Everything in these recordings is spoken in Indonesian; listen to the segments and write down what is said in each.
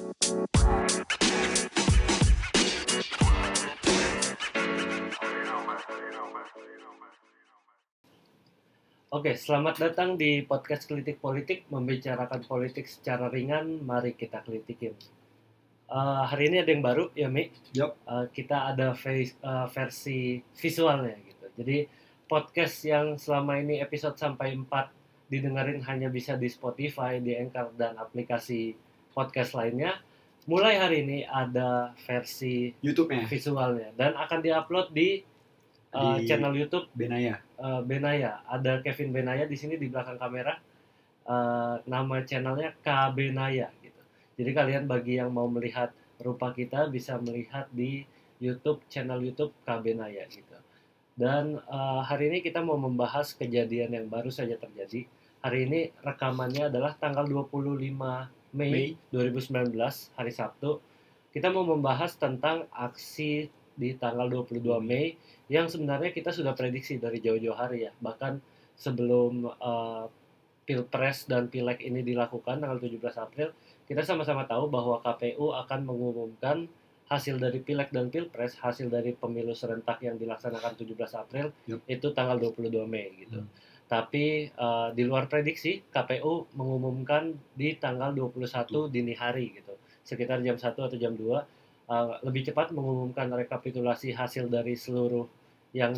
Oke, selamat datang di podcast Kritik Politik, membicarakan politik secara ringan, mari kita kritikin. Hari ini ada yang baru ya, Mi? Yup. Kita ada versi visualnya gitu. Jadi podcast yang selama ini episode sampai 4 didengarin hanya bisa di Spotify, di Anchor, dan aplikasi podcast lainnya. Mulai hari ini ada versi YouTube-nya visualnya dan akan diupload di di channel YouTube Benaya. Benaya. Ada Kevin Benaya di sini di belakang kamera. Nama channelnya K Benaya gitu. Jadi kalian bagi yang mau melihat rupa kita bisa melihat di YouTube, channel YouTube K Benaya gitu. Dan hari ini kita mau membahas kejadian yang baru saja terjadi. Hari ini rekamannya adalah tanggal 25 Mei 2019, hari Sabtu. Kita mau membahas tentang aksi di tanggal 22 Mei yang sebenarnya kita sudah prediksi dari jauh-jauh hari ya. Bahkan sebelum Pilpres dan Pileg ini dilakukan tanggal 17 April, kita sama-sama tahu bahwa KPU akan mengumumkan hasil dari Pileg dan Pilpres, hasil dari pemilu serentak yang dilaksanakan 17 April, itu tanggal 22 Mei gitu. Tapi di luar prediksi, KPU mengumumkan di tanggal 21 dini hari gitu, sekitar jam 1 atau jam 2, lebih cepat mengumumkan rekapitulasi hasil dari seluruh yang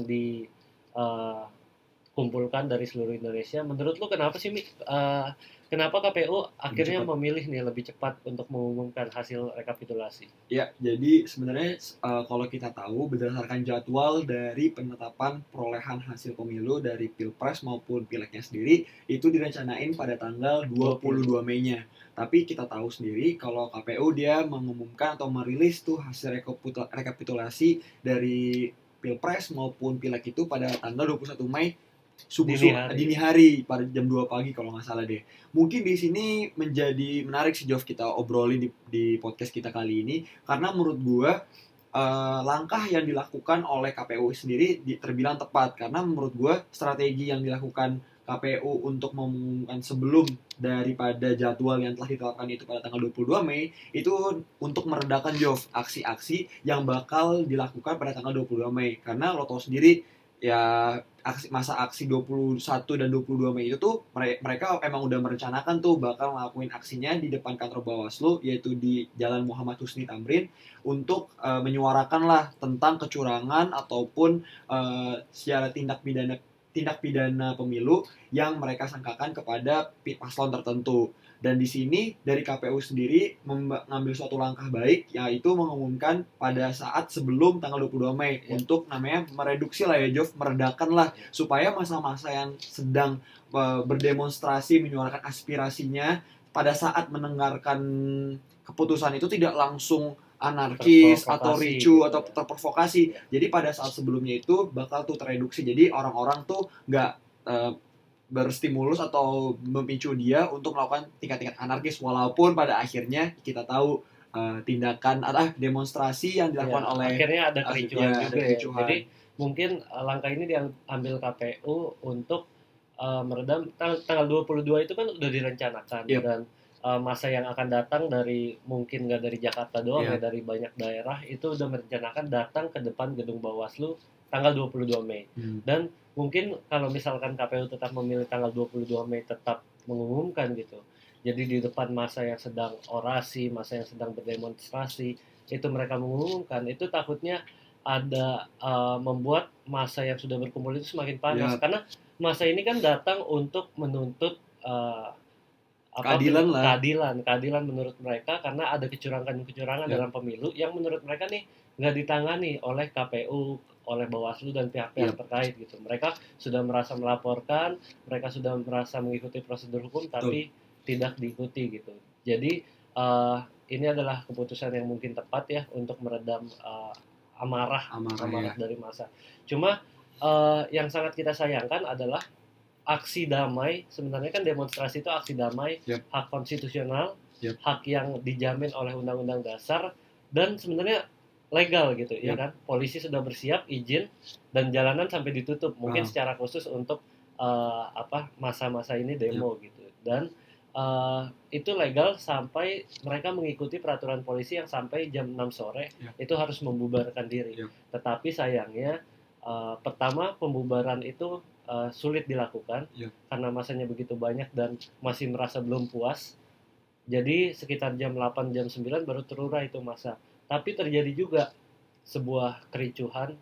dikumpulkan dari seluruh Indonesia. Menurut lu kenapa sih, Mi? Kenapa KPU akhirnya memilih nih lebih cepat untuk mengumumkan hasil rekapitulasi? Ya, jadi sebenarnya kalau kita tahu berdasarkan jadwal dari penetapan perolehan hasil pemilu dari Pilpres maupun Pilegnya sendiri itu direncanain pada tanggal 22 Mei-nya. Tapi kita tahu sendiri kalau KPU dia mengumumkan atau merilis tuh hasil rekapitulasi dari Pilpres maupun Pileg itu pada tanggal 21 Mei dini hari pada jam 2 pagi kalau nggak salah deh. Mungkin di sini menjadi menarik sih Jov kita obrolin di podcast kita kali ini karena menurut gue langkah yang dilakukan oleh KPU sendiri terbilang tepat karena menurut gue strategi yang dilakukan KPU untuk mengumumkan sebelum daripada jadwal yang telah ditetapkan itu pada tanggal 22 Mei itu untuk meredakan Jov aksi-aksi yang bakal dilakukan pada tanggal 22 Mei karena lo tau sendiri ya masa aksi 21 dan 22 Mei itu tuh mereka emang udah merencanakan tuh bakal ngelakuin aksinya di depan kantor Bawaslu yaitu di Jalan Muhammad Husni Tamrin untuk menyuarakan lah tentang kecurangan ataupun secara tindak pidana pemilu yang mereka sangkakan kepada paslon tertentu. Dan di sini dari KPU sendiri mengambil suatu langkah baik yaitu mengumumkan pada saat sebelum tanggal 22 Mei untuk namanya mereduksi lah ya Jov, meredakan lah supaya masa-masa yang sedang berdemonstrasi menyuarakan aspirasinya pada saat mendengarkan keputusan itu tidak langsung anarkis atau ricu atau terprovokasi. Jadi pada saat sebelumnya itu bakal tuh tereduksi. Jadi orang-orang tuh nggak berstimulus atau memicu dia untuk melakukan tingkat-tingkat anarkis walaupun pada akhirnya kita tahu tindakan atau demonstrasi yang dilakukan oleh akhirnya ada kericuhan juga ya. Jadi mungkin langkah ini diambil KPU untuk meredam tanggal 22 itu kan udah direncanakan dan masa yang akan datang dari mungkin nggak dari Jakarta doang ya dari banyak daerah itu udah merencanakan datang ke depan gedung Bawaslu tanggal 22 Mei. Dan mungkin kalau misalkan KPU tetap memilih tanggal 22 Mei tetap mengumumkan gitu. Jadi di depan masa yang sedang orasi, masa yang sedang berdemonstrasi, itu mereka mengumumkan, itu takutnya ada membuat masa yang sudah berkumpul itu semakin panas. Karena masa ini kan datang untuk menuntut keadilan menurut mereka karena ada kecurangan dalam pemilu yang menurut mereka nih nggak ditangani oleh KPU, oleh Bawaslu dan pihak-pihak terkait gitu. Mereka sudah merasa melaporkan, mereka sudah merasa mengikuti prosedur hukum tapi tidak diikuti gitu. Jadi ini adalah keputusan yang mungkin tepat ya untuk meredam amarah dari massa. Cuma yang sangat kita sayangkan adalah aksi damai. Sebenarnya kan demonstrasi itu aksi damai, hak konstitusional, hak yang dijamin oleh Undang-Undang Dasar dan sebenarnya legal gitu ya kan. Polisi sudah bersiap izin dan jalanan sampai ditutup mungkin secara khusus untuk masa-masa ini demo gitu. Dan itu legal sampai mereka mengikuti peraturan polisi yang sampai jam 6 sore Ya. itu harus membubarkan diri. Ya. Tetapi sayangnya pertama pembubaran itu sulit dilakukan Ya. karena masanya begitu banyak dan masih merasa belum puas. Jadi sekitar jam 8 jam 9 baru terurai itu masa. Tapi terjadi juga sebuah kericuhan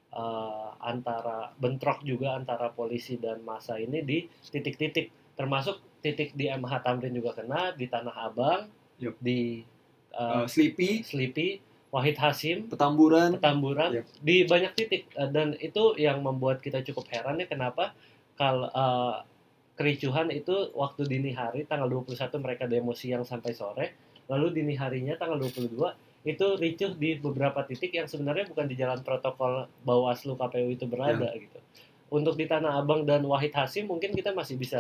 antara bentrok juga antara polisi dan massa ini di titik-titik, termasuk titik di MH Tamrin juga kena, di Tanah Abang, Yup. di Sleepy, Wahid Hasim, Petamburan, Petamburan, Yup. di banyak titik. Dan itu yang membuat kita cukup heran ya, kenapa kalau kericuhan itu waktu dini hari tanggal 21 mereka demo siang sampai sore, lalu dini harinya tanggal 22 itu ricuh di beberapa titik yang sebenarnya bukan di jalan protokol Bawaslu KPU itu berada gitu. Untuk di Tanah Abang dan Wahid Hasim mungkin kita masih bisa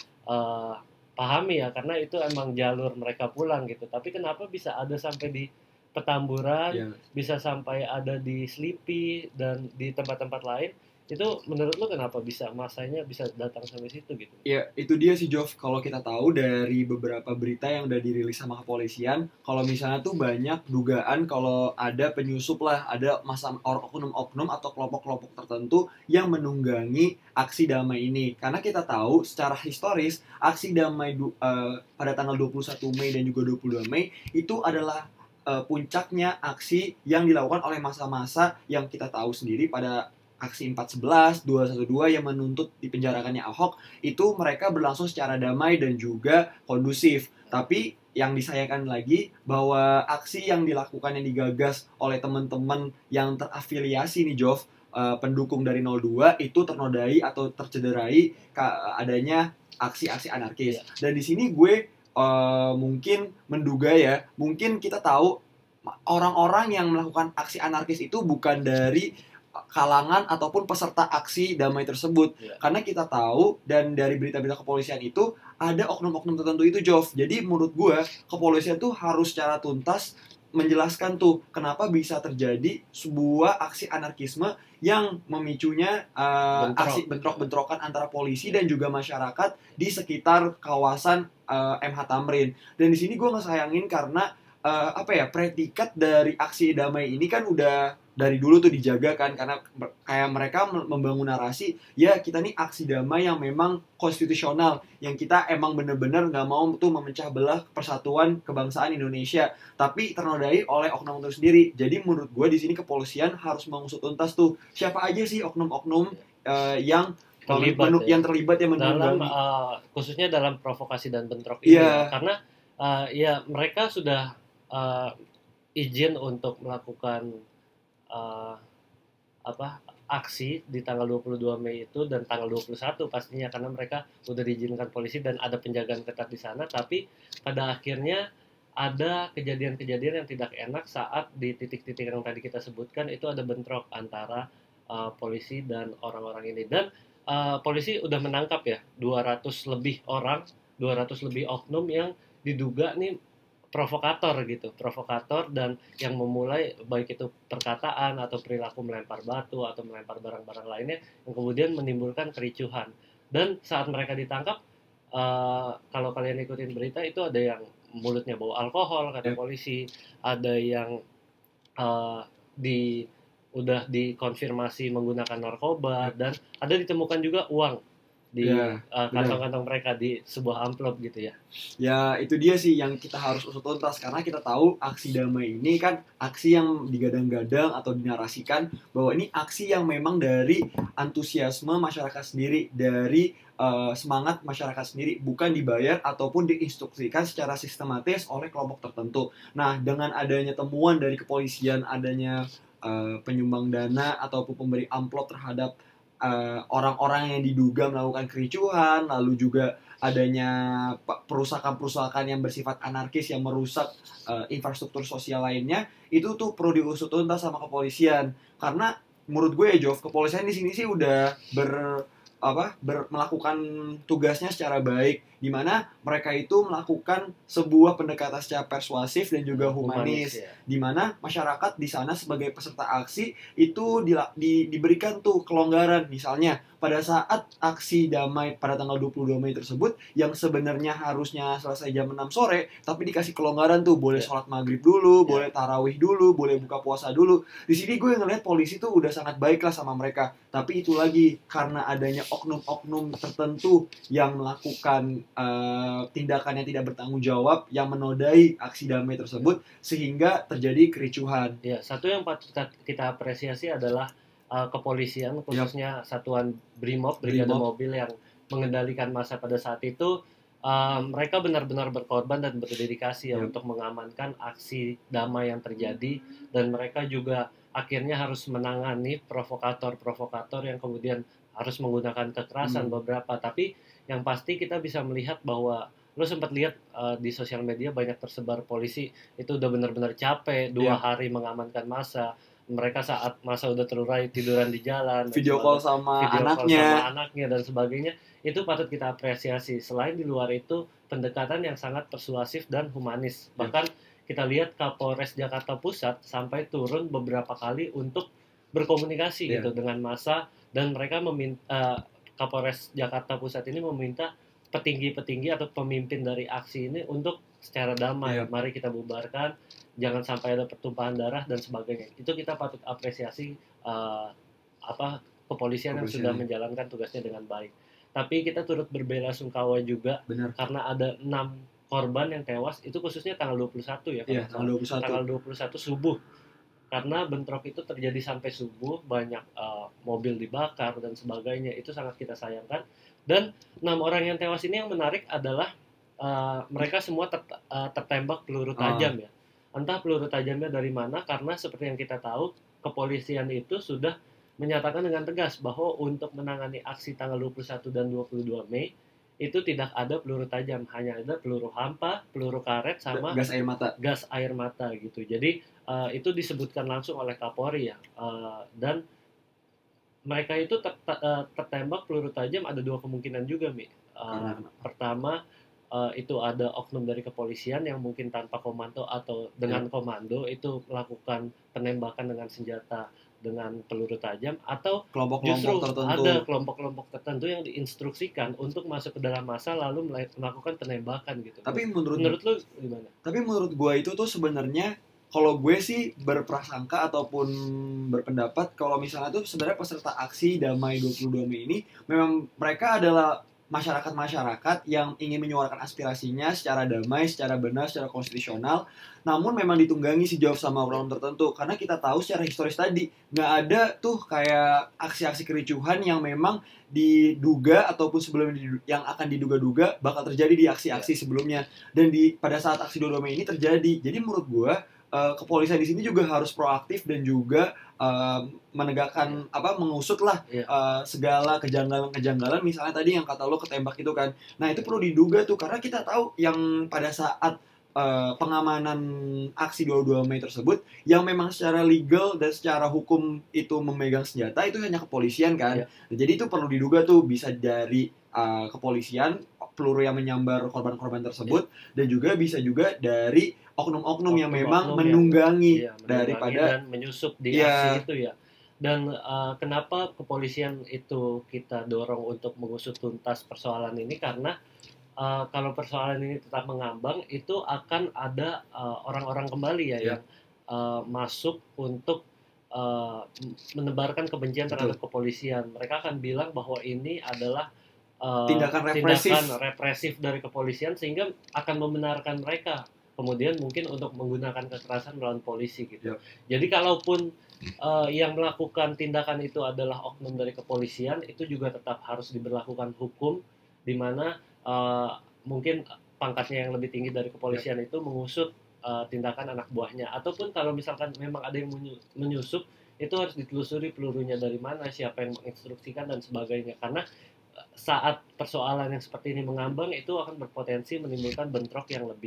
pahami ya, karena itu emang jalur mereka pulang gitu. Tapi kenapa bisa ada sampai di Petamburan, bisa sampai ada di Sleepy dan di tempat-tempat lain? Itu menurut lo kenapa bisa masanya bisa datang sampai situ gitu? Ya itu dia sih Jov, kalau kita tahu dari beberapa berita yang udah dirilis sama kepolisian, kalau misalnya tuh banyak dugaan kalau ada penyusup lah, ada masa oknum-oknum atau kelompok-kelompok tertentu yang menunggangi aksi damai ini. Karena kita tahu secara historis aksi damai pada tanggal 21 Mei dan juga 22 Mei itu adalah puncaknya aksi yang dilakukan oleh massa-massa yang kita tahu sendiri pada aksi 411, 212 yang menuntut dipenjarakannya Ahok, itu mereka berlangsung secara damai dan juga kondusif. Tapi yang disayangkan lagi bahwa aksi yang dilakukan yang digagas oleh teman-teman yang terafiliasi nih Jov, pendukung dari 02 itu ternodai atau tercederai adanya aksi-aksi anarkis. Dan di sini gue mungkin menduga ya, mungkin kita tahu orang-orang yang melakukan aksi anarkis itu bukan dari kalangan ataupun peserta aksi damai tersebut. Karena kita tahu dan dari berita-berita kepolisian itu ada oknum-oknum tertentu itu Jov. Jadi menurut gue kepolisian tuh harus secara tuntas menjelaskan tuh kenapa bisa terjadi sebuah aksi anarkisme yang memicunya aksi bentrok-bentrokan antara polisi dan juga masyarakat di sekitar kawasan MH Tamrin. Dan di sini gue ngesayangin karena predikat dari aksi damai ini kan udah dari dulu tuh dijaga kan, karena kayak mereka membangun narasi ya kita nih aksi damai yang memang konstitusional, yang kita emang bener-bener nggak mau tuh memecah belah persatuan kebangsaan Indonesia, tapi ternodai oleh oknum itu sendiri. Jadi menurut gue di sini kepolisian harus mengusut tuntas tuh siapa aja sih oknum-oknum yang terlibat yang dalam khususnya dalam provokasi dan bentrok ini karena ya mereka sudah izin untuk melakukan aksi di tanggal 22 Mei itu dan tanggal 21 pastinya, karena mereka udah diizinkan polisi dan ada penjagaan ketat di sana. Tapi pada akhirnya ada kejadian-kejadian yang tidak enak saat di titik-titik yang tadi kita sebutkan itu ada bentrok antara polisi dan orang-orang ini. Dan polisi udah menangkap ya 200 lebih orang, 200 lebih oknum yang diduga nih provokator dan yang memulai baik itu perkataan atau perilaku melempar batu atau melempar barang-barang lainnya yang kemudian menimbulkan kericuhan. Dan saat mereka ditangkap, kalau kalian ikutin berita itu ada yang mulutnya bau alkohol kata polisi, ada yang udah dikonfirmasi menggunakan narkoba, dan ada ditemukan juga uang di kantong-kantong mereka di sebuah amplop gitu ya. Ya itu dia sih yang kita harus usut tuntas, karena kita tahu aksi damai ini kan aksi yang digadang-gadang atau dinarasikan bahwa ini aksi yang memang dari antusiasme masyarakat sendiri, dari semangat masyarakat sendiri, bukan dibayar ataupun diinstruksikan secara sistematis oleh kelompok tertentu. Nah dengan adanya temuan dari kepolisian, adanya penyumbang dana ataupun pemberi amplop terhadap orang-orang yang diduga melakukan kericuhan, lalu juga adanya perusakan-perusakan yang bersifat anarkis yang merusak infrastruktur sosial lainnya, itu tuh perlu diusut tuntas sama kepolisian. Karena menurut gue ya Jov, kepolisian di sini sih udah melakukan tugasnya secara baik, di mana mereka itu melakukan sebuah pendekatan secara persuasif dan juga humanis, ya. di mana masyarakat di sana sebagai peserta aksi itu diberikan tuh kelonggaran. Misalnya pada saat aksi damai pada tanggal 22 Mei tersebut yang sebenarnya harusnya selesai jam 6 sore, tapi dikasih kelonggaran tuh, boleh sholat maghrib dulu, boleh tarawih dulu, boleh buka puasa dulu. Di sini gue ngeliat polisi tuh udah sangat baik lah sama mereka. Tapi itu lagi, karena adanya oknum-oknum tertentu yang melakukan tindakan yang tidak bertanggung jawab, yang menodai aksi damai tersebut, sehingga terjadi kericuhan. Ya, satu yang patut kita apresiasi adalah kepolisian, khususnya Satuan Brimob, Brigade Mobil yang mengendalikan massa pada saat itu. Mereka benar-benar berkorban dan berdedikasi untuk mengamankan aksi damai yang terjadi, dan mereka juga akhirnya harus menangani provokator-provokator yang kemudian harus menggunakan kekerasan beberapa. Tapi yang pasti kita bisa melihat bahwa lo sempat lihat di sosial media banyak tersebar polisi itu udah benar-benar capek 2 hari mengamankan massa. Mereka saat masa udah terurai tiduran di jalan, video call sama anaknya dan sebagainya. Itu patut kita apresiasi. Selain di luar itu, pendekatan yang sangat persuasif dan humanis. Bahkan kita lihat Kapolres Jakarta Pusat sampai turun beberapa kali untuk berkomunikasi gitu dengan massa, dan mereka Kapolres Jakarta Pusat ini meminta petinggi-petinggi atau pemimpin dari aksi ini untuk secara damai, mari kita bubarkan, jangan sampai ada pertumpahan darah dan sebagainya. Itu kita patut apresiasi kepolisian yang sudah menjalankan tugasnya dengan baik. Tapi kita turut berbelasungkawa juga karena ada 6 korban yang tewas, itu khususnya tanggal 21 ya. Tanggal 21 subuh. Karena bentrok itu terjadi sampai subuh, banyak mobil dibakar dan sebagainya. Itu sangat kita sayangkan. Dan 6 orang yang tewas ini yang menarik adalah mereka semua tertembak peluru tajam ya. Entah peluru tajamnya dari mana, karena seperti yang kita tahu, kepolisian itu sudah menyatakan dengan tegas bahwa untuk menangani aksi tanggal 21 dan 22 Mei itu tidak ada peluru tajam, hanya ada peluru hampa, peluru karet, sama gas air mata gitu. Jadi itu disebutkan langsung oleh Kapolri ya. Dan mereka itu tertembak peluru tajam ada 2 kemungkinan juga, Mi. Pertama, itu ada oknum dari kepolisian yang mungkin tanpa komando atau dengan komando itu melakukan penembakan dengan senjata dengan peluru tajam, atau justru ada kelompok-kelompok tertentu yang diinstruksikan untuk masuk ke dalam massa lalu melakukan penembakan gitu. Tapi menurut lu gimana? Tapi menurut gue itu tuh sebenarnya, kalau gue sih berprasangka ataupun berpendapat kalau misalnya tuh sebenarnya peserta aksi damai 22 Mei ini memang mereka adalah masyarakat-masyarakat yang ingin menyuarakan aspirasinya secara damai, secara benar, secara konstitusional, namun memang ditunggangi sejauh sama orang tertentu. Karena kita tahu secara historis tadi, nggak ada tuh kayak aksi-aksi kericuhan yang memang diduga ataupun sebelum yang akan diduga-duga bakal terjadi di aksi-aksi sebelumnya. Dan pada saat aksi 22 Mei ini terjadi. Jadi menurut gue, kepolisian di sini juga harus proaktif dan juga menegakkan mengusut lah segala kejanggalan-kejanggalan, misalnya tadi yang kata lo ketembak itu kan. Nah, itu perlu diduga tuh, karena kita tahu yang pada saat pengamanan aksi 22 Mei tersebut yang memang secara legal dan secara hukum itu memegang senjata itu hanya kepolisian kan. Nah, jadi itu perlu diduga tuh bisa dari kepolisian, peluru yang menyambar korban-korban tersebut, dan juga bisa juga dari oknum-oknum yang memang menunggangi daripada dan menyusup di aksi itu ya. Dan kenapa kepolisian itu kita dorong untuk mengusut tuntas persoalan ini, karena kalau persoalan ini tetap mengambang, itu akan ada orang-orang kembali yang masuk untuk menebarkan kebencian terhadap kepolisian. Mereka akan bilang bahwa ini adalah tindakan represif dari kepolisian, sehingga akan membenarkan mereka kemudian mungkin untuk menggunakan kekerasan melawan polisi gitu. Jadi kalaupun yang melakukan tindakan itu adalah oknum dari kepolisian, itu juga tetap harus diberlakukan hukum, di mana mungkin pangkatnya yang lebih tinggi dari kepolisian itu mengusut tindakan anak buahnya. Ataupun kalau misalkan memang ada yang menyusup, itu harus ditelusuri pelurunya dari mana, siapa yang menginstruksikan dan sebagainya. Karena saat persoalan yang seperti ini mengambang, itu akan berpotensi menimbulkan bentrok yang lebih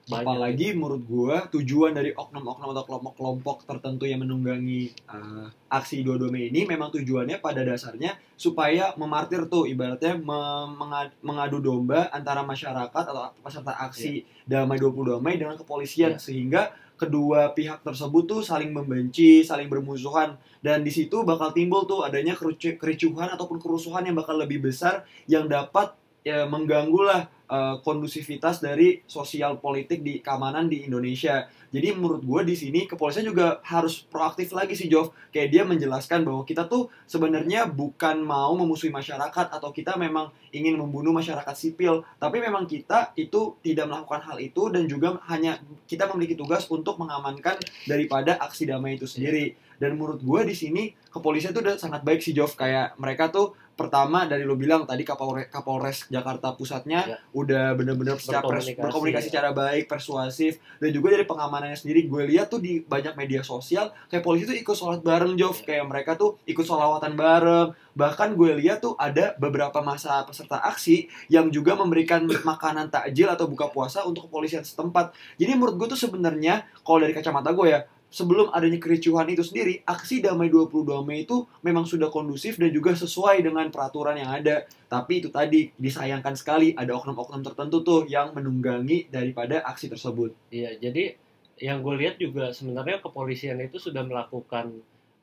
Banyak. Apalagi menurut gua tujuan dari oknum-oknum atau kelompok-kelompok tertentu yang menunggangi aksi 22 Mei ini memang tujuannya pada dasarnya supaya memartir tuh, ibaratnya mengadu domba antara masyarakat atau peserta aksi damai 22 Mei dengan kepolisian, sehingga kedua pihak tersebut tuh saling membenci, saling bermusuhan, dan di situ bakal timbul tuh adanya kericuhan ataupun kerusuhan yang bakal lebih besar yang dapat ya mengganggu lah kondusivitas dari sosial politik di keamanan di Indonesia. Jadi menurut gue di sini kepolisian juga harus proaktif lagi sih, Jov. Kayak dia menjelaskan bahwa kita tuh sebenarnya bukan mau memusuhi masyarakat atau kita memang ingin membunuh masyarakat sipil, tapi memang kita itu tidak melakukan hal itu, dan juga hanya kita memiliki tugas untuk mengamankan daripada aksi damai itu sendiri. Dan menurut gue di sini kepolisian tuh udah sangat baik sih, Jov. Kayak mereka tuh pertama dari lo bilang tadi Kapolres Jakarta Pusatnya udah bener-bener berkomunikasi secara baik, persuasif, dan juga dari pengamanannya sendiri gue lihat tuh di banyak media sosial kayak polisi tuh ikut sholat bareng, Jov. Kayak mereka tuh ikut sholawatan bareng. Bahkan gue lihat tuh ada beberapa masa peserta aksi yang juga memberikan makanan takjil atau buka puasa untuk kepolisian setempat. Jadi menurut gue tuh sebenarnya kalau dari kacamata gue ya, sebelum adanya kericuhan itu sendiri, aksi damai 22 Mei itu memang sudah kondusif dan juga sesuai dengan peraturan yang ada. Tapi itu tadi, disayangkan sekali ada oknum-oknum tertentu tuh yang menunggangi daripada aksi tersebut. Iya, jadi yang gue lihat juga sebenarnya kepolisian itu sudah melakukan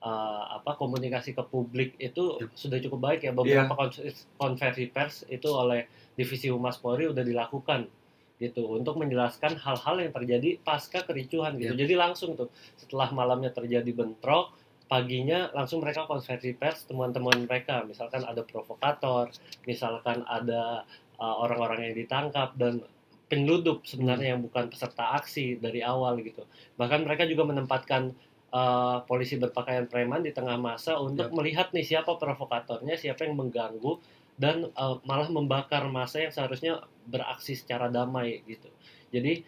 komunikasi ke publik itu sudah cukup baik ya. Beberapa konversi pers itu oleh Divisi Humas Polri udah dilakukan gitu untuk menjelaskan hal-hal yang terjadi pasca kericuhan gitu. Jadi langsung tuh setelah malamnya terjadi bentrok, paginya langsung mereka konversi pers teman-teman mereka, misalkan ada provokator, misalkan ada orang-orang yang ditangkap dan penyeludup sebenarnya yang bukan peserta aksi dari awal gitu. Bahkan mereka juga menempatkan polisi berpakaian preman di tengah masa untuk melihat nih siapa provokatornya, siapa yang mengganggu, dan malah membakar massa yang seharusnya beraksi secara damai gitu. Jadi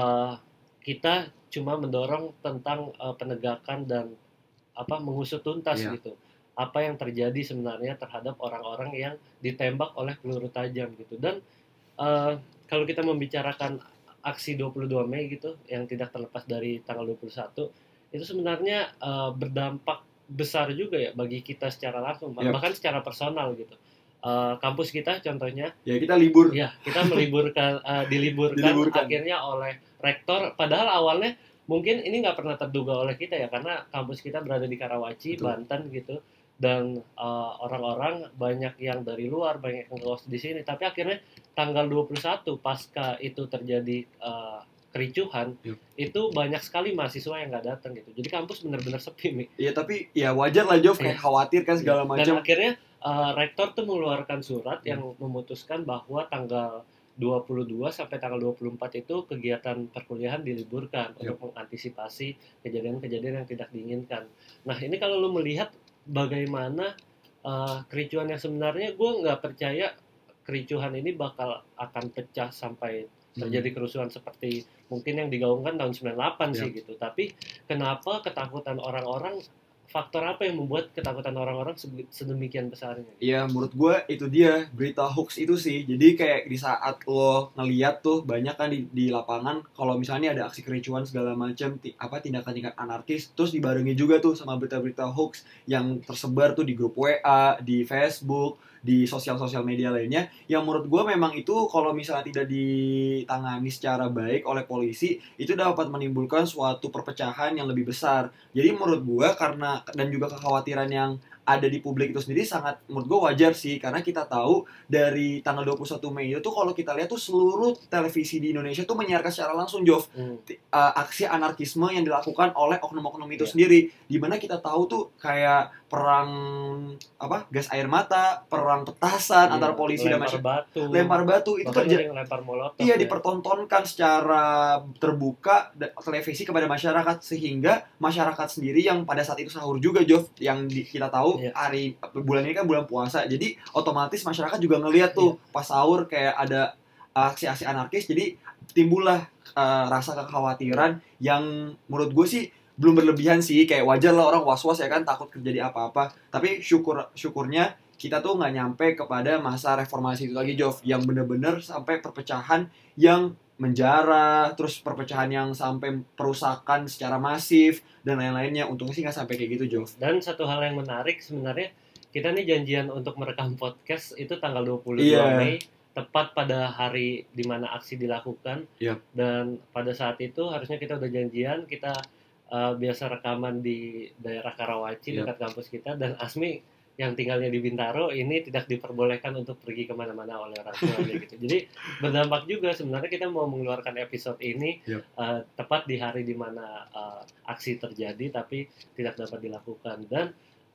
kita cuma mendorong tentang penegakan dan mengusut tuntas gitu. Apa yang terjadi sebenarnya terhadap orang-orang yang ditembak oleh peluru tajam gitu. Dan kalau kita membicarakan aksi 22 Mei gitu yang tidak terlepas dari tanggal 21, itu sebenarnya berdampak besar juga ya bagi kita secara langsung, bahkan secara personal gitu. Kampus kita contohnya ya kita libur, kita meliburkan diliburkan akhirnya oleh rektor, padahal awalnya mungkin ini nggak pernah terduga oleh kita ya, karena kampus kita berada di Karawaci, Banten gitu, dan orang-orang banyak yang dari luar, banyak yang ngekos di sini, tapi akhirnya tanggal 21 pasca itu terjadi kericuhan, itu banyak sekali mahasiswa yang nggak datang gitu. Jadi kampus benar-benar sepi nih. Iya, tapi ya wajar lah, Jov, kayak khawatir kan segala macam. Dan akhirnya rektor tuh mengeluarkan surat yang memutuskan bahwa tanggal 22 sampai tanggal 24 itu kegiatan perkuliahan diliburkan untuk mengantisipasi kejadian-kejadian yang tidak diinginkan. Nah, ini kalau lu melihat bagaimana kericuhan yang sebenarnya, gue nggak percaya kericuhan ini akan pecah sampai terjadi kerusuhan seperti mungkin yang digaungkan tahun 98 sih gitu. Tapi kenapa ketakutan orang-orang, faktor apa yang membuat ketakutan orang-orang sedemikian besarnya? Iya, menurut gue itu dia berita hoax itu sih. Jadi kayak di saat lo ngeliat tuh banyak kan di lapangan, kalau misalnya ada aksi kericuhan segala macam, tindakan-tindakan anarkis, terus dibarengi juga tuh sama berita-berita hoax yang tersebar tuh di grup WA, di Facebook, di sosial-sosial media lainnya, yang menurut gue memang itu kalau misalnya tidak ditangani secara baik oleh polisi, itu dapat menimbulkan suatu perpecahan yang lebih besar. Jadi menurut gue karena, dan juga kekhawatiran yang ada di publik itu sendiri sangat menurut gue wajar sih, karena kita tahu dari tanggal 21 Mei itu kalau kita lihat tuh seluruh televisi di Indonesia tuh menyiarkan secara langsung, Jov, aksi anarkisme yang dilakukan oleh oknum-oknum itu sendiri, dimana kita tahu tuh kayak perang gas air mata, perang petasan antara polisi dan masyarakat, lempar batu itu terjadi, dipertontonkan secara terbuka televisi kepada masyarakat, sehingga masyarakat sendiri yang pada saat itu sahur juga, Jov, yang kita tahu hari bulan ini kan bulan puasa, jadi otomatis masyarakat juga ngelihat tuh pas sahur kayak ada aksi-aksi anarkis, jadi timbullah rasa kekhawatiran yang menurut gue sih belum berlebihan sih, kayak wajar lah orang was-was ya kan, takut terjadi apa-apa. Tapi syukurnya kita tuh nggak nyampe kepada masa reformasi itu lagi, Jov, yang bener-bener sampai perpecahan yang menjara, terus perpecahan yang sampai perusakan secara masif dan lain-lainnya. Untungnya sih nggak sampai kayak gitu, Jo. Dan satu hal yang menarik sebenarnya, kita nih janjian untuk merekam podcast itu tanggal 22 Iya. Mei, tepat pada hari di mana aksi dilakukan. Yap. Dan pada saat itu harusnya kita udah janjian, kita biasa rekaman di daerah Karawaci Yap. dekat kampus kita, dan Asmi yang tinggalnya di Bintaro ini tidak diperbolehkan untuk pergi kemana-mana oleh orang tuanya gitu. Jadi berdampak juga sebenarnya kita mau mengeluarkan episode ini Yap. tepat di hari di mana aksi terjadi tapi tidak dapat dilakukan. Dan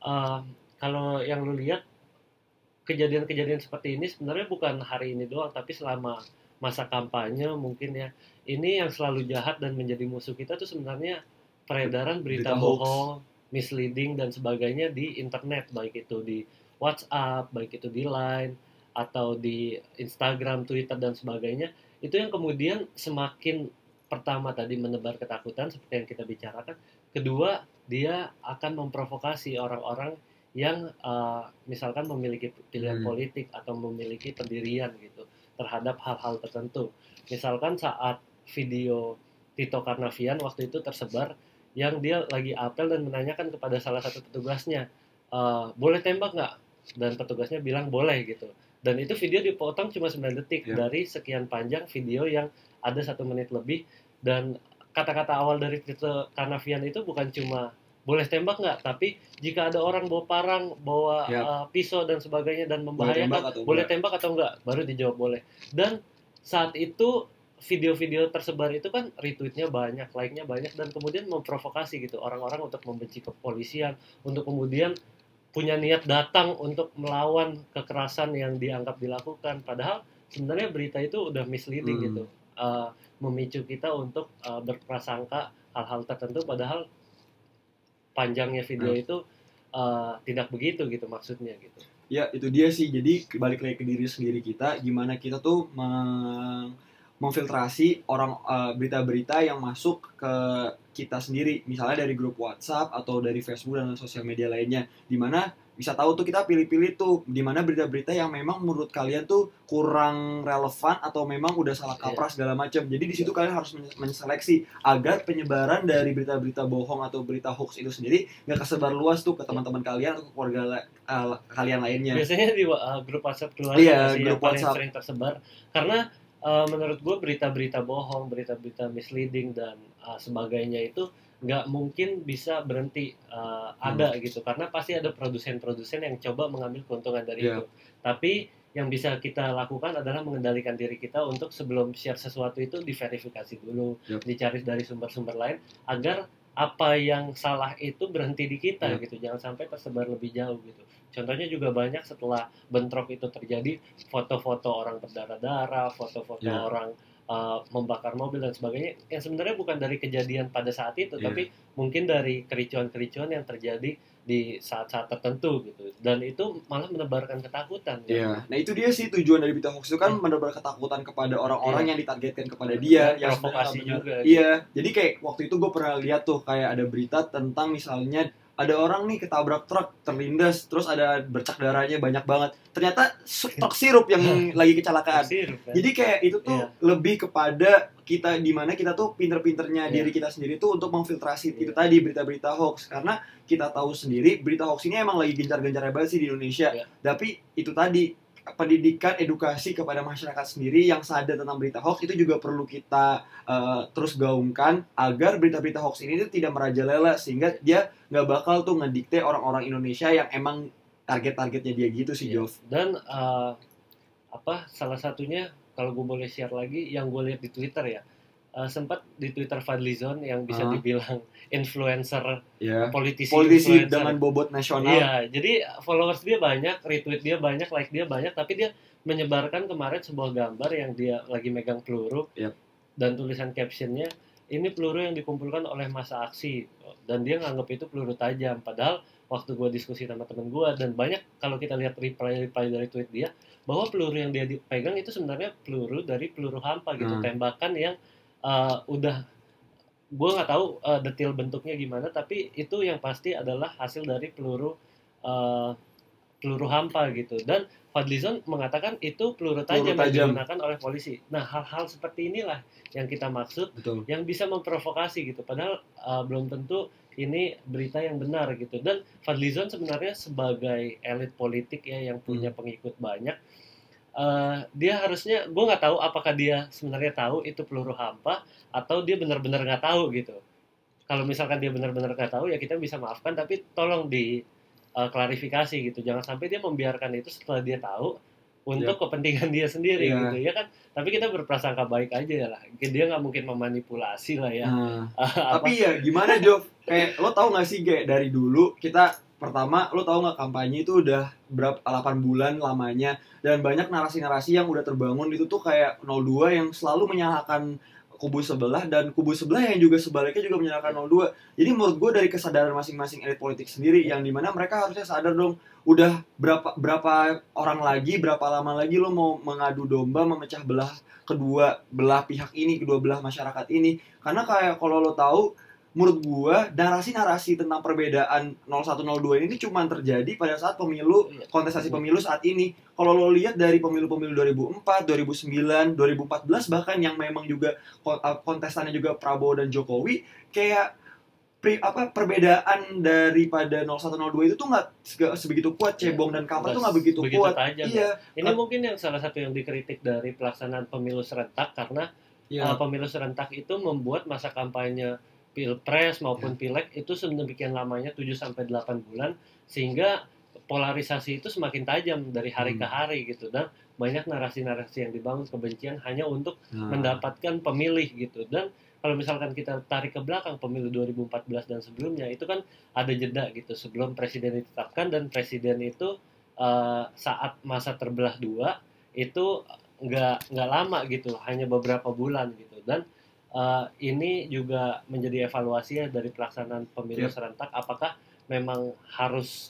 kalau yang lu lihat, kejadian-kejadian seperti ini sebenarnya bukan hari ini doang, tapi selama masa kampanye mungkin ya, ini yang selalu jahat dan menjadi musuh kita tuh sebenarnya peredaran berita Berita hoax. bohong, misleading dan sebagainya di internet, baik itu di WhatsApp, baik itu di Line atau di Instagram, Twitter dan sebagainya. Itu yang kemudian semakin, pertama tadi menebar ketakutan seperti yang kita bicarakan, kedua dia akan memprovokasi orang-orang yang misalkan memiliki pilihan politik atau memiliki pendirian gitu terhadap hal-hal tertentu. Misalkan saat video Tito Karnavian waktu itu tersebar, yang dia lagi apel dan menanyakan kepada salah satu petugasnya, boleh tembak nggak? Dan petugasnya bilang boleh gitu. Dan itu video dipotong cuma 9 detik dari sekian panjang video yang ada 1 menit lebih. Dan kata-kata awal dari Tito Karnavian itu bukan cuma boleh tembak nggak, tapi jika ada orang bawa parang, bawa pisau dan sebagainya dan membahayakan, boleh tembak atau enggak? Baru dijawab boleh. Dan saat itu video-video tersebar itu kan retweetnya banyak, like-nya banyak, dan kemudian memprovokasi gitu orang-orang untuk membenci kepolisian, untuk kemudian punya niat datang untuk melawan kekerasan yang dianggap dilakukan. Padahal sebenarnya berita itu udah misleading gitu, memicu kita untuk berprasangka hal-hal tertentu, padahal panjangnya video itu tidak begitu gitu maksudnya gitu. Ya itu dia sih, jadi balik lagi ke diri sendiri kita, gimana kita tuh memfiltrasi orang berita-berita yang masuk ke kita sendiri, misalnya dari grup WhatsApp atau dari Facebook dan sosial media lainnya, dimana bisa tahu tuh kita pilih-pilih tuh dimana berita-berita yang memang menurut kalian tuh kurang relevan atau memang udah salah kaprah segala macam. Jadi di situ kalian harus menseleksi agar penyebaran dari berita-berita bohong atau berita hoax itu sendiri nggak kesebar luas tuh ke teman-teman kalian atau ke keluarga kalian lainnya. Biasanya di grup WhatsApp keluarga grup yang paling WhatsApp sering tersebar, karena menurut gue berita-berita bohong, berita-berita misleading dan sebagainya itu nggak mungkin bisa berhenti ada gitu, karena pasti ada produsen-produsen yang coba mengambil keuntungan dari itu. Tapi yang bisa kita lakukan adalah mengendalikan diri kita untuk sebelum share sesuatu itu diverifikasi dulu, dicari dari sumber-sumber lain agar apa yang salah itu berhenti di kita gitu, jangan sampai tersebar lebih jauh gitu. Contohnya juga banyak setelah bentrok itu terjadi, foto-foto orang berdarah-darah, foto-foto orang membakar mobil dan sebagainya, yang sebenarnya bukan dari kejadian pada saat itu, tapi mungkin dari kericuan-kericuan yang terjadi di saat-saat tertentu gitu, dan itu malah menebarkan ketakutan. Nah itu dia sih tujuan dari berita hoax itu kan menebar ketakutan kepada orang-orang yang ditargetkan kepada dia, yang provokasi juga. Jadi kayak waktu itu gue pernah lihat tuh kayak ada berita tentang misalnya ada orang nih ketabrak truk, terlindas, terus ada bercak darahnya banyak banget. Ternyata truk sirup yang lagi kecelakaan. Jadi kayak itu tuh lebih kepada kita, dimana kita tuh pinter-pinternya diri kita sendiri tuh untuk memfiltrasi itu tadi berita-berita hoax. Karena kita tahu sendiri berita hoax ini emang lagi gencar-gencarnya banget sih di Indonesia. Tapi itu tadi, pendidikan, edukasi kepada masyarakat sendiri yang sadar tentang berita hoax itu juga perlu kita terus gaungkan agar berita-berita hoax ini tidak merajalela, sehingga dia nggak bakal tuh ngedikte orang-orang Indonesia yang emang target-targetnya dia gitu sih, Jov. Dan salah satunya kalau gue boleh share lagi yang gue lihat di Twitter ya, sempat di Twitter Fadlizon yang bisa dibilang influencer, politisi influencer dengan bobot nasional. Iya, jadi followers dia banyak, retweet dia banyak, like dia banyak, tapi dia menyebarkan kemarin sebuah gambar yang dia lagi megang peluru dan tulisan captionnya, ini peluru yang dikumpulkan oleh massa aksi, dan dia nganggap itu peluru tajam. Padahal waktu gue diskusi sama temen gue, dan banyak kalau kita lihat reply dari tweet dia, bahwa peluru yang dia dipegang itu sebenarnya peluru dari peluru hampa gitu, tembakan yang udah, gue nggak tahu detail bentuknya gimana, tapi itu yang pasti adalah hasil dari peluru peluru hampa gitu. Dan Fadlizon mengatakan itu peluru tajam Peluru yang tajam. digunakan oleh polisi. Nah, hal-hal seperti inilah yang kita maksud, Betul. yang bisa memprovokasi gitu. Padahal belum tentu ini berita yang benar gitu. Dan Fadlizon sebenarnya sebagai elit politik ya yang punya pengikut banyak, dia harusnya, gue nggak tahu apakah dia sebenarnya tahu itu peluru hampa atau dia benar-benar nggak tahu gitu. Kalau misalkan dia benar-benar nggak tahu ya kita bisa maafkan, tapi tolong di klarifikasi gitu. Jangan sampai dia membiarkan itu setelah dia tahu untuk kepentingan dia sendiri gitu ya kan. Tapi kita berprasangka baik aja lah. Dia nggak mungkin memanipulasi lah ya. Tapi ya gimana Jov? Kayak lo tau nggak sih kayak dari dulu kita pertama lo tau nggak kampanye itu udah berapa 8 bulan lamanya dan banyak narasi-narasi yang udah terbangun itu tuh kayak 02 yang selalu menyalahkan kubu sebelah dan kubu sebelah yang juga sebaliknya juga menyalahkan 02. Jadi menurut gue dari kesadaran masing-masing elit politik sendiri yang dimana mereka harusnya sadar dong udah berapa orang lagi berapa lama lagi lo mau mengadu domba memecah belah kedua belah pihak ini kedua belah masyarakat ini karena kayak kalau lo tahu menurut gua narasi-narasi tentang perbedaan 0102 ini cuma terjadi pada saat pemilu kontestasi pemilu saat ini. Kalau lo lihat dari pemilu-pemilu 2004, 2009, 2014 bahkan yang memang juga kontestannya juga Prabowo dan Jokowi kayak perbedaan daripada 0102 itu tuh nggak sebegitu kuat, cebong dan kampret tuh nggak begitu kuat. Tajam, iya. Ini mungkin yang salah satu yang dikritik dari pelaksanaan pemilu serentak karena pemilu serentak itu membuat masa kampanye Pilpres maupun Pileg itu sedemikian lamanya 7-8 bulan sehingga polarisasi itu semakin tajam dari hari ke hari gitu dan banyak narasi-narasi yang dibangun kebencian hanya untuk mendapatkan pemilih gitu. Dan kalau misalkan kita tarik ke belakang pemilu 2014 dan sebelumnya itu kan ada jeda gitu sebelum presiden ditetapkan dan presiden itu saat masa terbelah dua itu nggak lama gitu, hanya beberapa bulan gitu. Dan ini juga menjadi evaluasi ya dari pelaksanaan pemilu serentak, apakah memang harus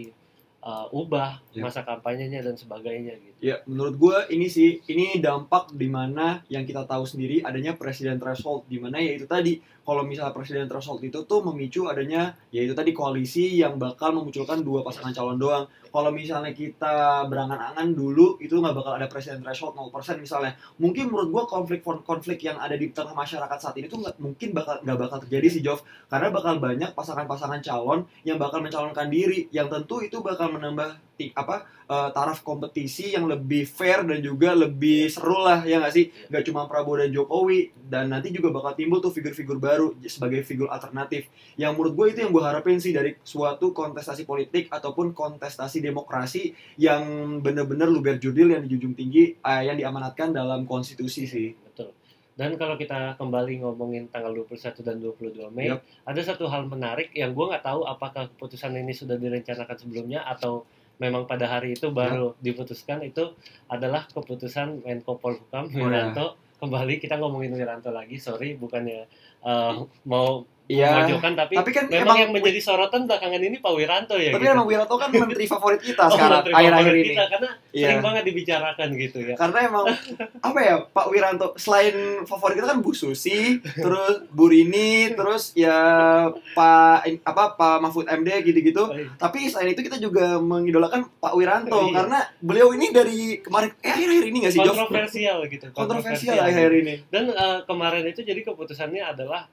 diubah masa kampanyenya dan sebagainya gitu. Ya, menurut gue ini dampak di mana yang kita tahu sendiri adanya presiden threshold di mana yaitu tadi kalau misalnya presiden threshold itu tuh memicu adanya yaitu tadi koalisi yang bakal memunculkan dua pasangan calon doang. Kalau misalnya kita berangan-angan dulu itu nggak bakal ada presiden threshold 0% misalnya. Mungkin menurut gue konflik yang ada di tengah masyarakat saat ini tuh nggak bakal terjadi sih Jov, karena bakal banyak pasangan-pasangan calon yang bakal mencalonkan diri yang tentu itu bakal menambah taraf kompetisi yang lebih fair dan juga lebih seru lah ya nggak sih, nggak cuma Prabowo dan Jokowi dan nanti juga bakal timbul tuh figur-figur baru sebagai figur alternatif yang menurut gue itu yang gue harapin sih dari suatu kontestasi politik ataupun kontestasi demokrasi yang bener-bener luber jurdil yang dijunjung tinggi yang diamanatkan dalam konstitusi sih. Betul. Dan kalau kita kembali ngomongin tanggal 21 dan 22 Mei, ada satu hal menarik yang gue nggak tahu apakah keputusan ini sudah direncanakan sebelumnya atau memang pada hari itu baru diputuskan. Itu adalah keputusan Menko Polhukam Wiranto. Kembali kita ngomongin Wiranto lagi, sorry bukannya mau memajukan, tapi kan memang yang menjadi sorotan belakangan ini Pak Wiranto ya. Tapi emang Wiranto kan menteri favorit kita sekarang akhir-akhir ini. Karena sering banget dibicarakan gitu ya. Karena emang Pak Wiranto selain favorit kita kan Bu Susi, terus Bu Rini, terus ya Pak Mahfud MD gitu-gitu. Tapi selain itu kita juga mengidolakan Pak Wiranto karena beliau ini dari kemarin akhir-akhir ini nggak sih Jov? Kontroversial akhir-akhir ini. Dan kemarin itu jadi keputusannya adalah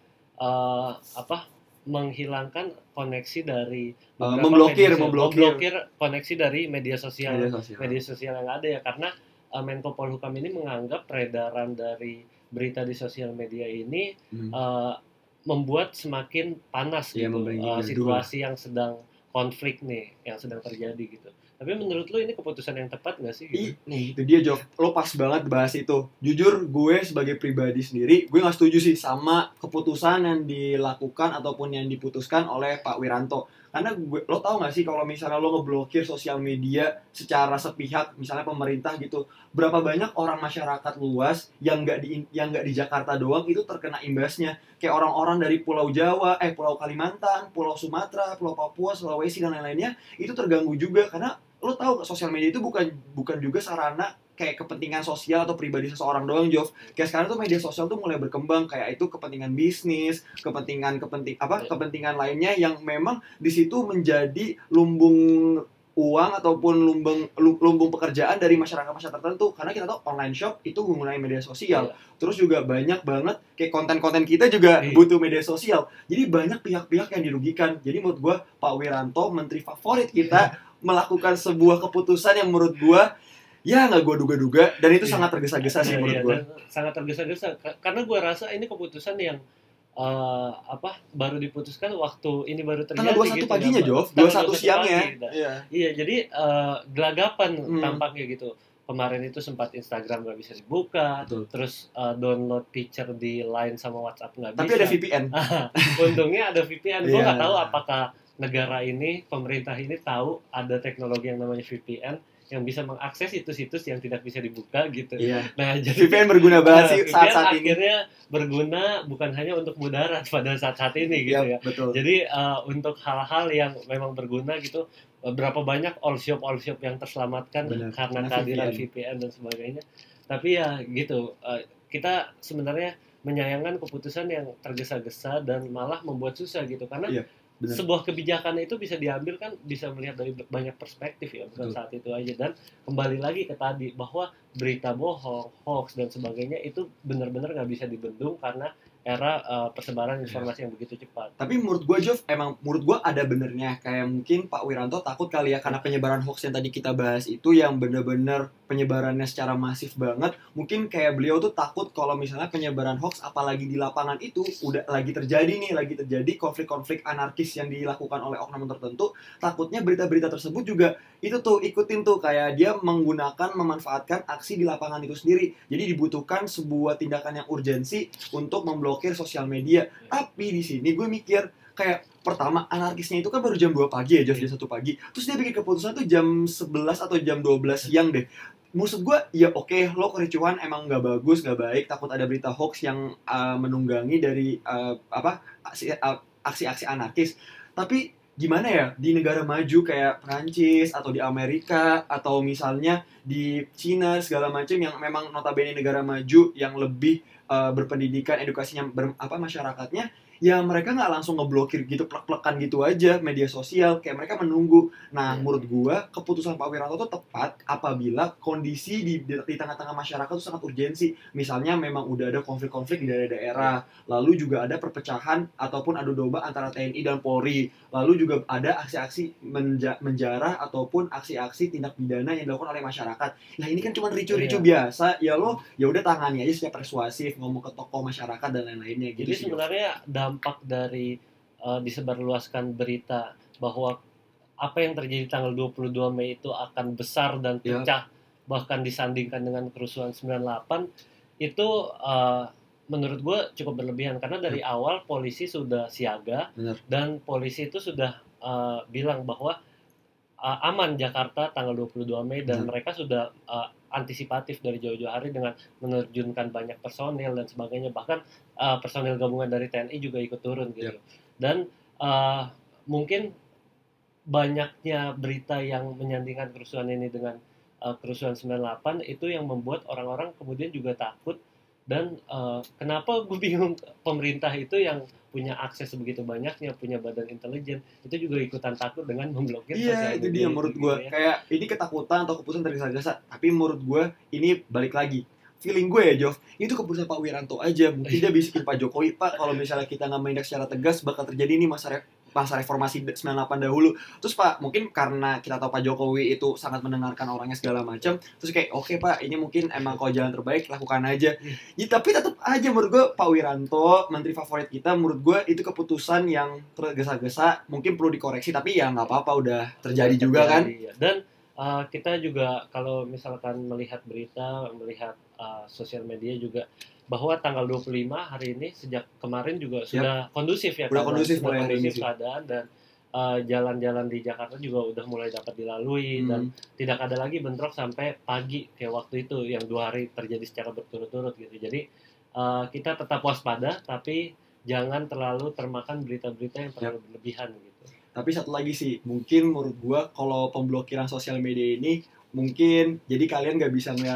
menghilangkan koneksi dari memblokir koneksi dari media sosial yang ada ya, karena Menko Polhukam ini menganggap peredaran dari berita di sosial media ini membuat semakin panas gitu situasi yang sedang konflik nih yang sedang terjadi gitu. Tapi menurut lo ini keputusan yang tepat nggak sih? Gitu? Nih itu dia Jov, lo pas banget bahas itu. Jujur gue sebagai pribadi sendiri, gue nggak setuju sih sama keputusan yang dilakukan ataupun yang diputuskan oleh Pak Wiranto. Karena lo tau nggak sih kalau misalnya lo ngeblokir sosial media secara sepihak, misalnya pemerintah gitu, berapa banyak orang masyarakat luas yang nggak di Jakarta doang itu terkena imbasnya. Kayak orang-orang dari Pulau Jawa, Pulau Kalimantan, Pulau Sumatera, Pulau Papua, Sulawesi dan lain-lainnya itu terganggu juga karena lo tahu sosial media itu bukan juga sarana kayak kepentingan sosial atau pribadi seseorang doang Jov. Kayak sekarang tuh media sosial tuh mulai berkembang kayak itu kepentingan bisnis, kepentingan lainnya yang memang di situ menjadi lumbung uang ataupun lumbung pekerjaan dari masyarakat tertentu, karena kita tahu online shop itu menggunakan media sosial. Terus juga banyak banget kayak konten-konten kita juga butuh media sosial. Jadi banyak pihak-pihak yang dirugikan. Jadi menurut gue Pak Wiranto, menteri favorit kita, melakukan sebuah keputusan yang menurut gue ya nggak gue duga-duga, dan itu sangat tergesa-gesa sih menurut gue. Sangat tergesa-gesa karena gue rasa ini keputusan yang baru diputuskan waktu ini baru terjadi. Tanggal 21 gitu, paginya, Jov. 21 siangnya. Iya, jadi gelagapan tampaknya gitu. Kemarin itu sempat Instagram nggak bisa dibuka, terus download feature di Line sama WhatsApp nggak bisa. Tapi ada VPN. Untungnya ada VPN. Gue nggak tahu apakah negara ini, pemerintah ini tahu ada teknologi yang namanya VPN yang bisa mengakses situs-situs yang tidak bisa dibuka gitu. Nah, jadi VPN berguna banget saat ini. Akhirnya berguna bukan hanya untuk mudarat pada saat ini gitu ya. Betul. Jadi untuk hal-hal yang memang berguna gitu, berapa banyak all shop yang terselamatkan karena kehadiran VPN dan sebagainya. Tapi ya gitu, kita sebenarnya menyayangkan keputusan yang tergesa-gesa dan malah membuat susah gitu, karena sebuah kebijakan itu bisa diambil kan, bisa melihat dari banyak perspektif ya, bukan saat itu aja. Dan kembali lagi ke tadi bahwa berita bohong, hoax dan sebagainya itu benar-benar nggak bisa dibendung karena era persebaran informasi yang begitu cepat. Tapi menurut gue, Jov, emang menurut gue ada benernya. Kayak mungkin Pak Wiranto takut kali ya, karena penyebaran hoax yang tadi kita bahas itu yang bener-bener penyebarannya secara masif banget. Mungkin kayak beliau tuh takut kalau misalnya penyebaran hoax apalagi di lapangan itu udah lagi terjadi konflik-konflik anarkis yang dilakukan oleh oknum tertentu. Takutnya berita-berita tersebut juga itu tuh ikutin tuh, kayak dia memanfaatkan aksi di lapangan itu sendiri. Jadi dibutuhkan sebuah tindakan yang urgensi untuk memblokir sosial media. Tapi di sini gue mikir kayak pertama, anarkisnya itu kan baru jam 2 pagi ya, jam 1 pagi. Terus dia bikin keputusan tuh jam 11 atau jam 12 siang deh. Maksud gue, ya oke, lo kericuhan emang nggak bagus, nggak baik, takut ada berita hoax yang menunggangi dari aksi-aksi anarkis. Tapi gimana ya, di negara maju kayak Prancis atau di Amerika atau misalnya di Cina segala macam yang memang notabene negara maju yang lebih berpendidikan, edukasinya masyarakatnya, ya mereka nggak langsung ngeblokir gitu, plek-plekan gitu aja media sosial, kayak mereka menunggu. Nah, menurut gua keputusan Pak Wiranto itu tepat apabila kondisi di tengah-tengah masyarakat itu sangat urgensi. Misalnya memang udah ada konflik-konflik di daerah-daerah, lalu juga ada perpecahan ataupun adu domba antara TNI dan Polri, lalu juga ada aksi-aksi menjarah ataupun aksi-aksi tindak pidana yang dilakukan oleh masyarakat. Nah, ini kan cuma ricu-ricu biasa, ya lo ya udah tangani aja secara persuasif, ngomong ke tokoh masyarakat dan lain-lainnya gitu. Jadi sebenarnya dampak dari disebarluaskan berita bahwa apa yang terjadi tanggal 22 Mei itu akan besar dan pecah, bahkan disandingkan dengan kerusuhan 98, itu menurut gue cukup berlebihan, karena dari awal polisi sudah siaga. Dan polisi itu sudah bilang bahwa aman Jakarta tanggal 22 Mei dan mereka sudah antisipatif dari jauh-jauh hari dengan menerjunkan banyak personil dan sebagainya, bahkan personil gabungan dari TNI juga ikut turun gitu. Dan mungkin banyaknya berita yang menyandingkan kerusuhan ini dengan kerusuhan 98 itu yang membuat orang-orang kemudian juga takut. Dan kenapa gue bingung, pemerintah itu yang punya akses sebegitu banyaknya, punya badan intelijen, itu juga ikutan takut dengan memblokir sosial media. Itu dia menurut gue, kayak ini ketakutan atau keputusan tergesa-gesa. Tapi menurut gue ini balik lagi, feeling gue ya, Jov, itu keputusan Pak Wiranto aja. Mungkin dia bisikin Pak Jokowi, Pak, kalau misalnya kita nggak menindak secara tegas bakal terjadi ini masa reformasi 98 dahulu. Terus Pak, mungkin karena kita tahu Pak Jokowi itu sangat mendengarkan orangnya segala macam, terus kayak oke, Pak, ini mungkin emang kalau jalan terbaik lakukan aja. Ya, tapi tetap aja menurut gue Pak Wiranto, menteri favorit kita, menurut gue itu keputusan yang tergesa-gesa, mungkin perlu dikoreksi, tapi ya nggak apa-apa, udah terjadi juga kan. Dan kita juga kalau misalkan melihat berita, melihat sosial media juga, bahwa tanggal 25 hari ini sejak kemarin juga sudah kondusif ya, sudah kondusif keadaan, dan jalan-jalan di Jakarta juga udah mulai dapat dilalui dan tidak ada lagi bentrok sampai pagi kayak waktu itu yang 2 hari terjadi secara berturut-turut gitu. Jadi kita tetap waspada, tapi jangan terlalu termakan berita-berita yang terlalu berlebihan gitu. Tapi satu lagi sih, mungkin menurut gua kalau pemblokiran sosial media ini mungkin jadi kalian nggak bisa ngeliat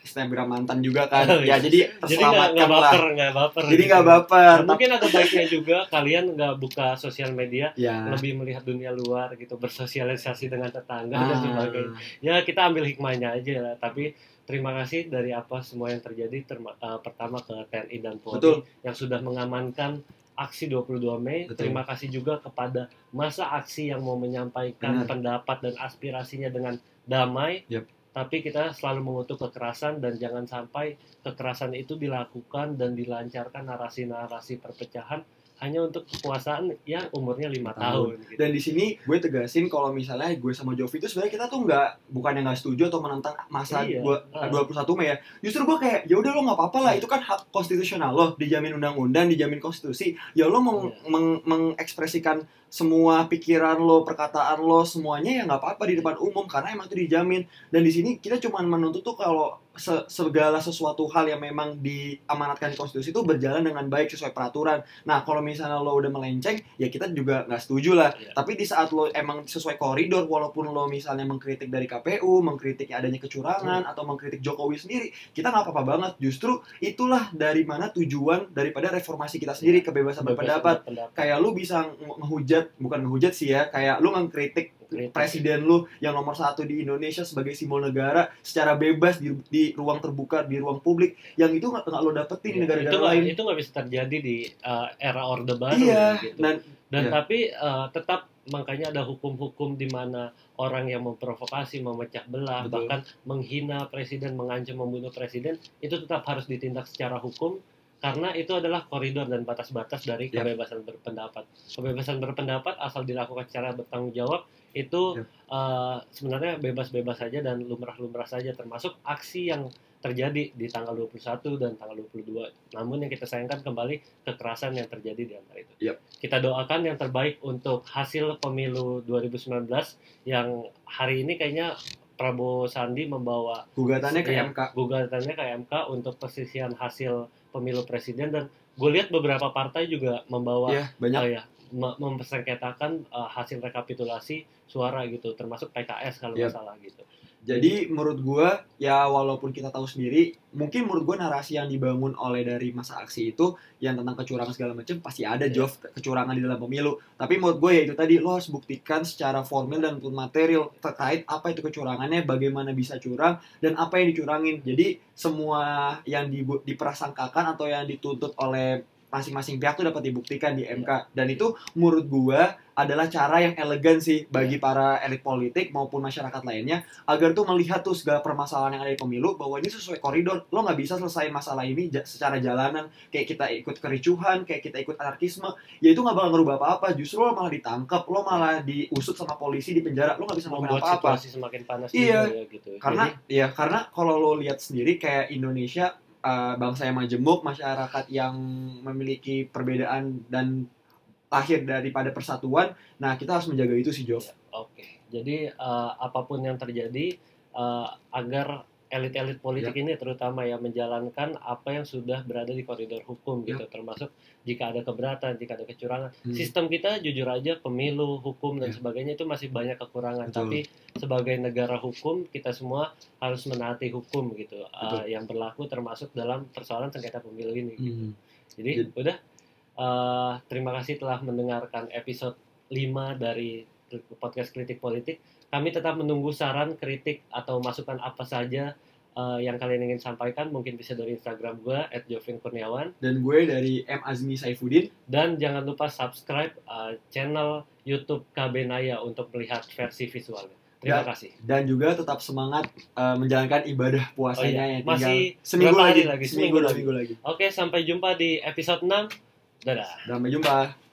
snapgram mantan juga kan. Oh, Ya iya. jadi Jadi terselamatkan lah. nggak baper. Jadi gitu. nggak baper. Nah, mungkin ada baiknya juga kalian nggak buka sosial media, Ya. lebih melihat dunia luar gitu, bersosialisasi dengan tetangga dan sebagainya. Ah, Ya kita ambil hikmahnya aja lah. Tapi terima kasih dari apa semua yang terjadi. Pertama ke TNI dan Polri betul. yang sudah mengamankan aksi 22 Mei. Betul. Terima kasih juga kepada masa aksi yang mau menyampaikan Benar. pendapat dan aspirasinya dengan damai. Yap. Tapi kita selalu mengutuk kekerasan dan jangan sampai kekerasan itu dilakukan dan dilancarkan narasi-narasi perpecahan hanya untuk kekuasaan yang umurnya 5 tahun. Gitu. Dan di sini gue tegasin kalau misalnya gue sama Jovi itu sebenarnya kita tuh bukannya nggak setuju atau menentang masa Iya. 21 Mei ya. Justru gue kayak ya udah lo nggak apa-apa lah, itu kan hak konstitusional lo, dijamin undang-undang, dijamin konstitusi. Ya lo mengekspresikan semua pikiran lo, perkataan lo, semuanya ya nggak apa-apa di depan umum karena emang itu dijamin. Dan di sini kita cuma menuntut tuh kalau segala sesuatu hal yang memang diamanatkan di konstitusi itu berjalan dengan baik sesuai peraturan. Nah kalau misalnya lo udah melenceng, ya kita juga nggak setuju lah. Iya. Tapi di saat lo emang sesuai koridor, walaupun lo misalnya mengkritik dari KPU, mengkritik adanya kecurangan, atau mengkritik Jokowi sendiri, kita nggak apa-apa banget. Justru itulah dari mana tujuan daripada reformasi kita sendiri, kebebasan berpendapat. Kayak lu bisa bukan ngehujat sih ya, kayak lu ngekritik presiden lu yang nomor 1 di Indonesia sebagai simbol negara secara bebas di ruang terbuka, di ruang publik, yang itu nggak lo dapetin di negara-negara lain. Itu nggak bisa terjadi di era Orde Baru. Iya, gitu. dan tapi tetap makanya ada hukum-hukum di mana orang yang memprovokasi, memecah belah, Betul. bahkan menghina presiden, mengancam membunuh presiden, itu tetap harus ditindak secara hukum. Karena itu adalah koridor dan batas-batas dari kebebasan berpendapat. Kebebasan berpendapat asal dilakukan secara bertanggung jawab itu sebenarnya bebas-bebas saja dan lumrah-lumrah saja, termasuk aksi yang terjadi di tanggal 21 dan tanggal 22. Namun yang kita sayangkan kembali kekerasan yang terjadi di antara itu. Kita doakan yang terbaik untuk hasil pemilu 2019 yang hari ini kayaknya Prabowo Sandi membawa gugatannya ke MK untuk persisian hasil pemilu presiden, dan gue lihat beberapa partai juga membawa banyak mempersengketakan hasil rekapitulasi suara gitu, termasuk PKS kalau nggak salah gitu. Jadi menurut gue ya walaupun kita tahu sendiri, mungkin menurut gue narasi yang dibangun oleh dari masa aksi itu yang tentang kecurangan segala macam pasti ada kecurangan di dalam pemilu. Tapi menurut gue ya itu tadi, lo harus buktikan secara formil dan material terkait apa itu kecurangannya, bagaimana bisa curang dan apa yang dicurangin. Jadi semua yang diprasangkakan atau yang dituntut oleh masing-masing pihak tuh dapat dibuktikan di MK. Dan itu menurut gua adalah cara yang elegan sih bagi para elit politik maupun masyarakat lainnya, agar tuh melihat tuh segala permasalahan yang ada di pemilu bahwa ini sesuai koridor. Lo nggak bisa selesai masalah ini secara jalanan, kayak kita ikut kericuhan, kayak kita ikut anarkisme, ya itu nggak bakal ngerubah apa-apa. Justru lo malah ditangkap, lo malah diusut sama polisi, di penjara, lo nggak bisa melakukan apa-apa. Situasi semakin panas juga ya gitu. Karena kalau lo lihat sendiri kayak Indonesia, bangsa yang majemuk, masyarakat yang memiliki perbedaan dan lahir daripada persatuan. Nah, kita harus menjaga itu sih, Jo. Oke. Jadi apapun yang terjadi, agar elit-elit politik ini terutama yang menjalankan apa yang sudah berada di koridor hukum gitu, termasuk jika ada keberatan, jika ada kecurangan. Sistem kita jujur aja, pemilu, hukum dan sebagainya itu masih banyak kekurangan. Tapi sebagai negara hukum, kita semua harus menaati hukum gitu, yang berlaku termasuk dalam persoalan sengketa pemilu ini gitu. Jadi udah, terima kasih telah mendengarkan episode 5 dari podcast Kritik Politik. Kami tetap menunggu saran, kritik, atau masukan apa saja yang kalian ingin sampaikan. Mungkin bisa dari Instagram gue @jovinkurniawan, dan gue dari M. Azmi Saifuddin. Dan jangan lupa subscribe channel YouTube KB Naya untuk melihat versi visualnya. Terima kasih. Dan juga tetap semangat menjalankan ibadah puasanya yang tinggal masih seminggu lagi. seminggu lagi. Oke, sampai jumpa di episode 6. Dadah. Sampai jumpa.